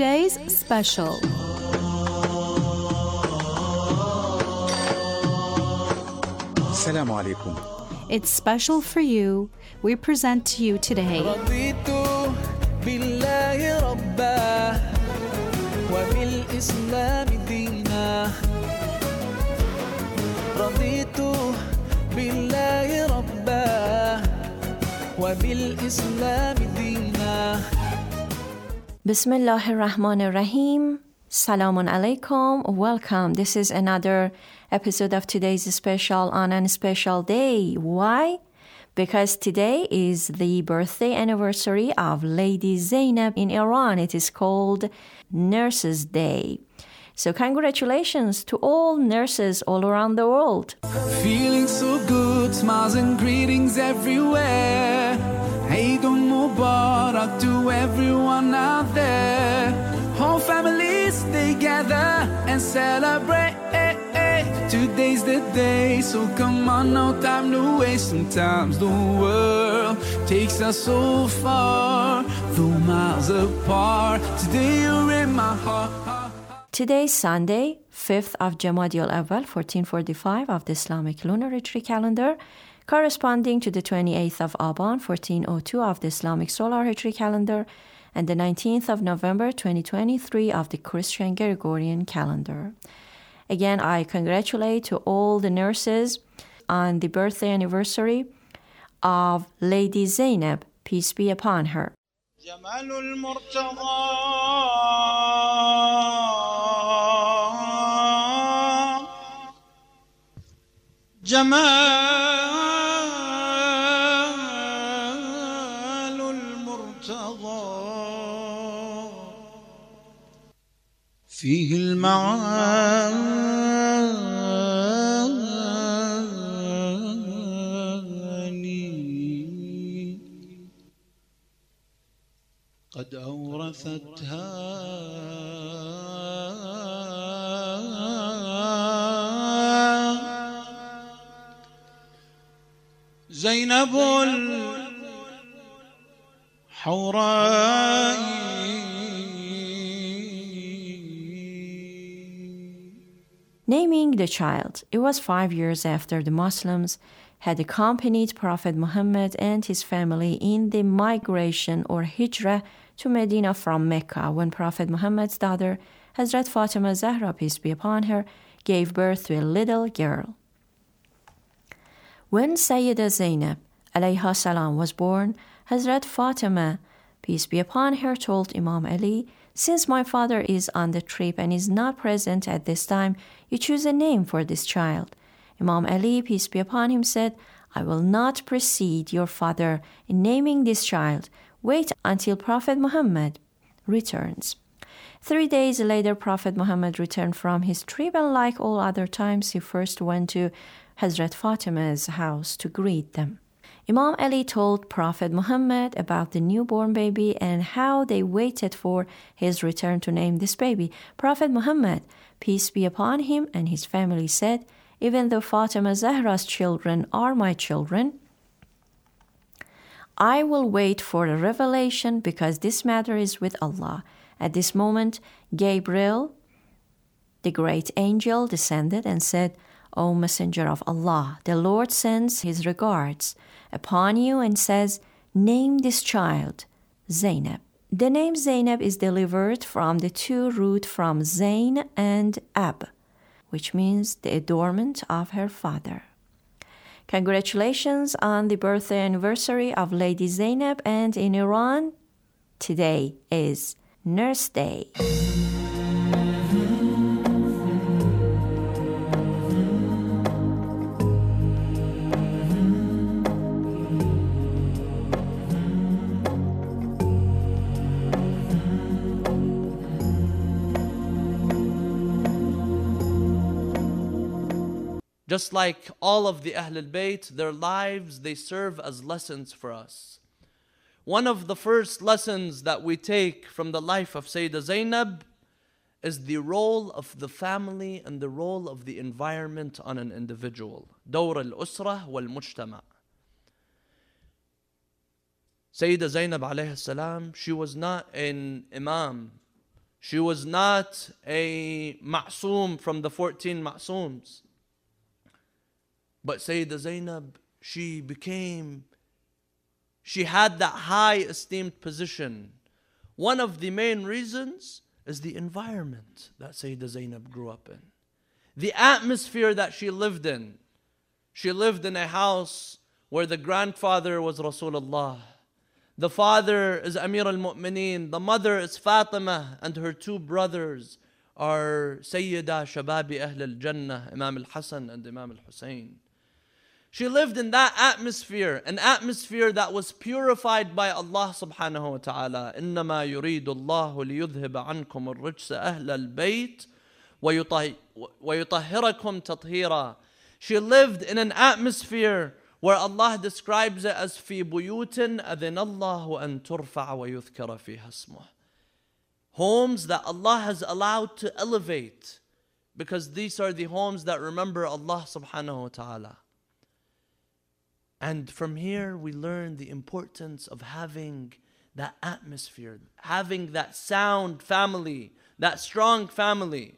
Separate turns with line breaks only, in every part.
today's special.
Assalamu alaikum.
It's special for you. We present to you today
رضيت بالله ربا وبالإسلام دينا رضيت بالله ربا وبالإسلام دينا
Bismillahir Rahmanir Rahim. Salamun alaikum. Welcome. This is another episode of today's special on a special day. Why? Because today is the birthday anniversary of Lady Zainab in Iran. It is called Nurses Day. So congratulations to all nurses all around the world.
Feeling so good, smiles and greetings everywhere. Eid Mubarak to everyone out there. Whole families they gather and celebrate. Today's the day, so come on, no time to waste. Sometimes the world takes us so far, though miles apart. Today you're in my heart.
Today's Sunday, 5th of Jamadi al-Awwal, 1445 of the Islamic lunar Hijri calendar, corresponding to the 28th of Aban, 1402 of the Islamic solar Hijri calendar, and the 19th of November, 2023 of the Christian Gregorian calendar. Again, I congratulate to all the nurses on the birthday anniversary of Lady Zainab, peace be upon her.
جمال المرتضى جمال المرتضى فيه المعاني قد أورثتها زينب الحوراء.
Naming the child, it was 5 years after the Muslims had accompanied Prophet Muhammad and his family in the migration or hijrah to Medina from Mecca when Prophet Muhammad's daughter, Hazrat Fatima Zahra, peace be upon her, gave birth to a little girl. When Sayyida Zainab alayha salam was born, Hazrat Fatima, peace be upon her, told Imam Ali, "Since my father is on the trip and is not present at this time, you choose a name for this child." Imam Ali, peace be upon him, said, "I will not precede your father in naming this child. Wait until Prophet Muhammad returns." 3 days later, Prophet Muhammad returned from his trip, and like all other times, he first went to Hazrat Fatima's house to greet them. Imam Ali told Prophet Muhammad about the newborn baby and how they waited for his return to name this baby. Prophet Muhammad, peace be upon him, and his family said, "Even though Fatima Zahra's children are my children, I will wait for a revelation because this matter is with Allah." At this moment, Gabriel, the great angel, descended and said, "O Messenger of Allah, the Lord sends his regards upon you and says, name this child Zainab." The name Zainab is delivered from the two root from Zain and Ab, which means the adornment of her father. Congratulations on the birthday anniversary of Lady Zainab, and in Iran, today is Nurse Day.
Just like all of the Ahl al-Bayt, their lives, they serve as lessons for us. One of the first lessons that we take from the life of Sayyida Zainab is the role of the family and the role of the environment on an individual. دور الأسرة والمجتمع. Sayyida Zainab alayhi salam, she was not an imam She was not a ma'soom from the 14 ma'sooms. But Sayyidah Zainab, she had that high esteemed position. One of the main reasons is the environment that Sayyidah Zainab grew up in. The atmosphere that she lived in. She lived in a house where the grandfather was Rasulullah. The father is Amir al-Mu'mineen. The mother is Fatima, and her two brothers are Sayyida Shababi Ahl al-Jannah, Imam al-Hasan and Imam al-Hussein. She lived in that atmosphere, an atmosphere that was purified by Allah subhanahu wa ta'ala. إِنَّمَا يُرِيدُ اللَّهُ لِيُذْهِبَ عَنْكُمُ الرِّجْسَ أَهْلَ الْبَيْتِ وَيُطَهِّرَكُمْ تَطْهِيرًا. She lived in an atmosphere where Allah describes it as في بيوت أذن الله أن ترفع ويذكر فيها اسمه. Homes that Allah has allowed to elevate, because these are the homes that remember Allah subhanahu wa ta'ala. And from here we learn the importance of having that atmosphere, having that sound family, that strong family.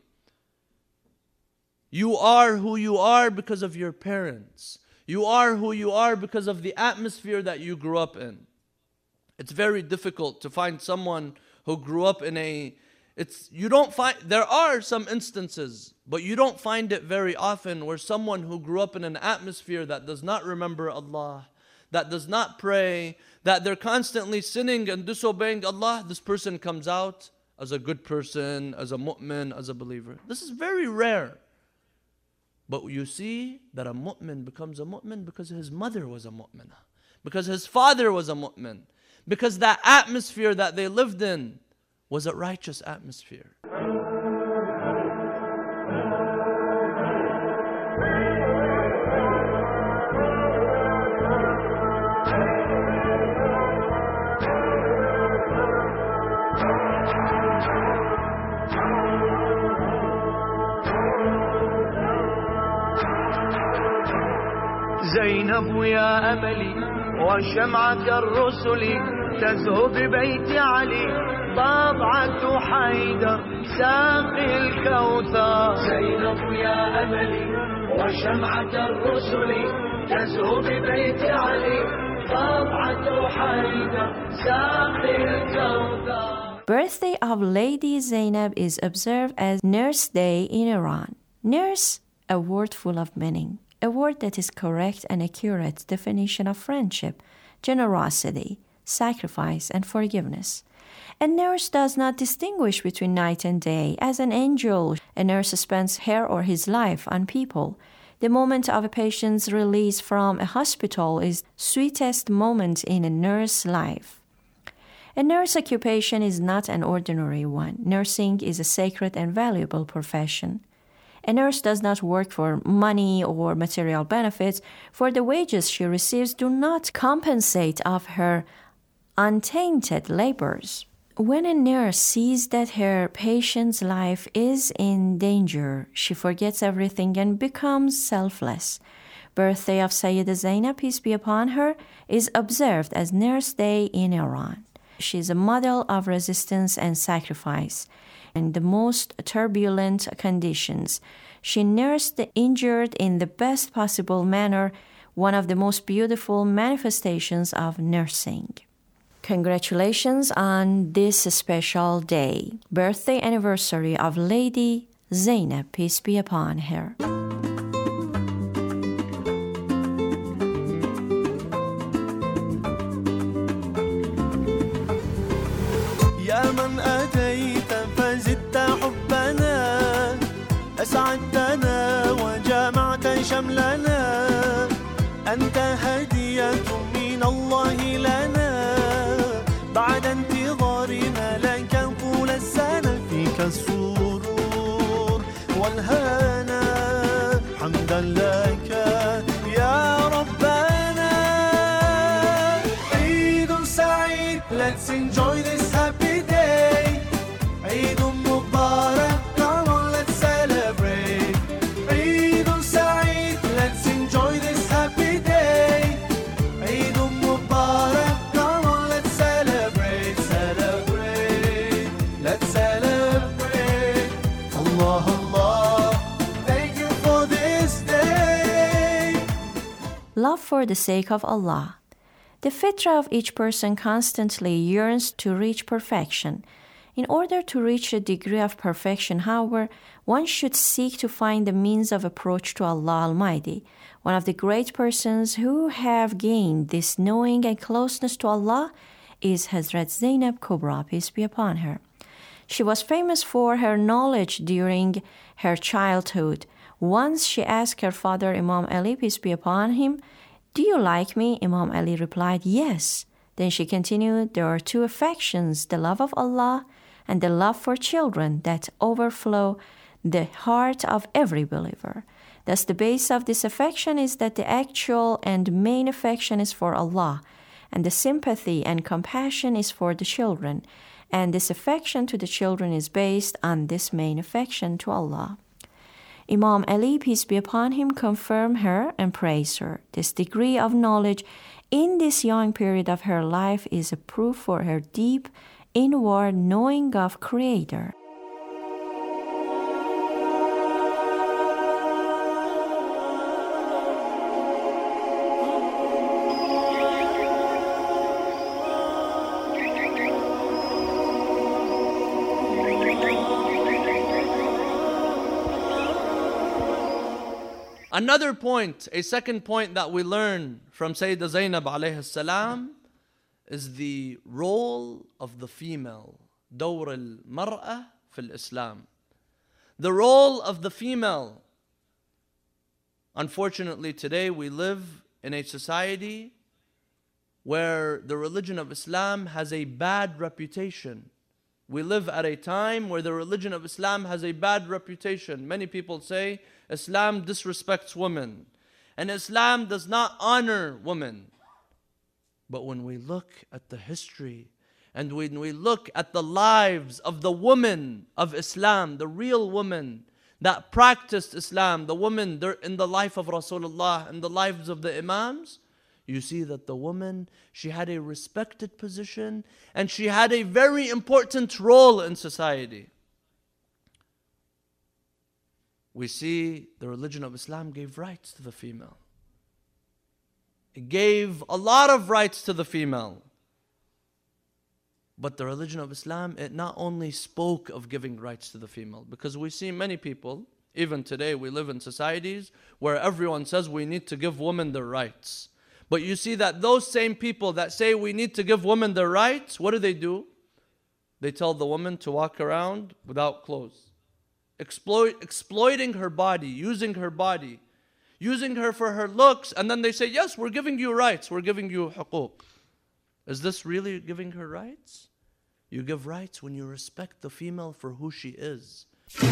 You are who you are because of your parents. You are who you are because of the atmosphere that you grew up in. It's very difficult to find someone who grew up in there are some instances, but you don't find it very often, where someone who grew up in an atmosphere that does not remember Allah, that does not pray, that they're constantly sinning and disobeying Allah, this person comes out as a good person, as a mu'min, as a believer. This is very rare. But you see that a mu'min becomes a mu'min because his mother was a mu'minah, because his father was a mu'min, because that atmosphere that they lived in was a righteous atmosphere.
زينب يا أملي وشمعة الرسل تزهو ببيت علي طبعة حيدر ساقي الكوثر. زينب يا أملي وشمعة الرسل تزهو ببيت علي طبعة حيدر ساقي الكوثر.
Birthday of Lady Zainab is observed as Nurse Day in Iran. Nurse, a word full of meaning. A word that is correct and accurate definition of friendship, generosity, sacrifice, and forgiveness. A nurse does not distinguish between night and day. As an angel, a nurse spends her or his life on people. The moment of a patient's release from a hospital is sweetest moment in a nurse's life. A nurse occupation is not an ordinary one. Nursing is a sacred and valuable profession. A nurse does not work for money or material benefits, for the wages she receives do not compensate of her untainted labors. When a nurse sees that her patient's life is in danger, she forgets everything and becomes selfless. Birthday of Sayyidah Zainab, peace be upon her, is observed as Nurse Day in Iran. She is a model of resistance and sacrifice. In the most turbulent conditions, she nursed the injured in the best possible manner, one of the most beautiful manifestations of nursing. Congratulations on this special day, birthday anniversary of Lady Zainab, peace be upon her.
أسعدتنا وجمعت شملنا أنت هدية من الله لنا بعد انتظارنا لك طول السنة فيك السرور والهنا حمدا لك يا ربنا عيد سعيد. Let's enjoy this happy day. عيد مبارك.
Let's celebrate.
love for the sake of Allah. The fitrah of each person constantly yearns to reach perfection. In order to reach a degree of perfection, however, one should seek to find the means of approach to Allah Almighty. One of the great persons who have gained this knowing and closeness to Allah is Hazrat Zainab Kubra, peace be upon her. She was famous for her knowledge during her childhood. Once she asked her father, Imam Ali, peace be upon him, "Do you like me?" Imam Ali replied, "Yes." Then she continued, "There are two affections, the love of Allah and the love for children, that overflow the heart of every believer. Thus the base of this affection is that the actual and main affection is for Allah, and the sympathy and compassion is for the children, and this affection to the children is based on this main affection to Allah." Imam Ali, peace be upon him, confirmed her and praised her. This degree of knowledge in this young period of her life is a proof for her deep inward knowing of Creator.
Another point, a second point that we learn from Sayyidah Zainab alayhi salam is the role of the female. دور المرأة في الإسلام. The role of the female. Unfortunately, today we live in a society where the religion of Islam has a bad reputation. We live at a time where the religion of Islam has a bad reputation. Many people say Islam disrespects women, and Islam does not honor women. But when we look at the history, and when we look at the lives of the women of Islam, the real women that practiced Islam, the women in the life of Rasulullah and the lives of the Imams, you see that the woman, she had a respected position and she had a very important role in society. We see the religion of Islam gave rights to the female. It gave a lot of rights to the female. But the religion of Islam, it not only spoke of giving rights to the female, because we see many people, even today we live in societies where everyone says we need to give women their rights. But you see that those same people that say we need to give women their rights, what do? They tell the woman to walk around without clothes. Exploiting her body, using her for her looks, and then they say, yes, we're giving you rights, we're giving you huquq. Is this really giving her rights? You give rights when you respect the female for who she is.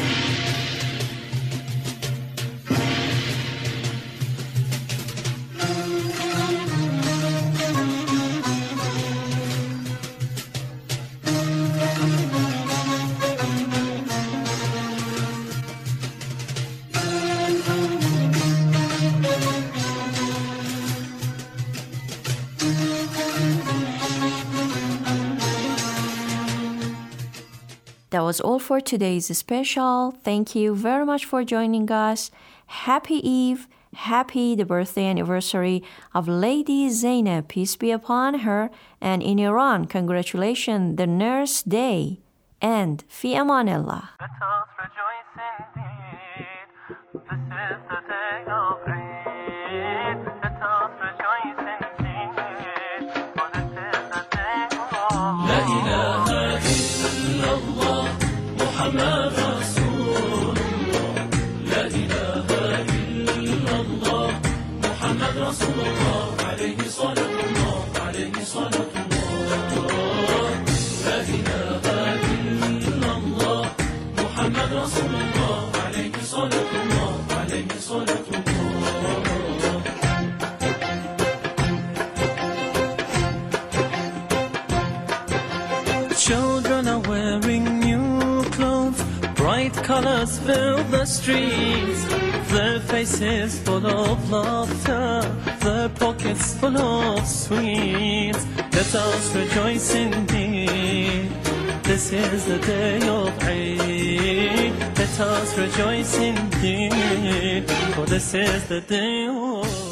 That was all for today's special. Thank you very much for joining us. Happy Eve. Happy the birthday anniversary of Lady Zainab, peace be upon her. And in Iran, congratulations, the Nurse Day. And Fi Amanillah.
Let us rejoice indeed. This is the day of Eid. Let us rejoice indeed. For this is the day of La ilaha illallah, Muhammad Rasulullah. La ilaha illallah, Muhammad Rasulullah. Alayhi salatullah, alayhi salatullah. La ilaha illallah, Muhammad Rasulullah. Alayhi salatullah, alayhi salatullah.
Children are wearing new clothes, bright colors fill the streets. Their faces full of laughter, their pockets full of sweets. Let us rejoice indeed. This is the day of Eid. Let us rejoice indeed, for this is the day of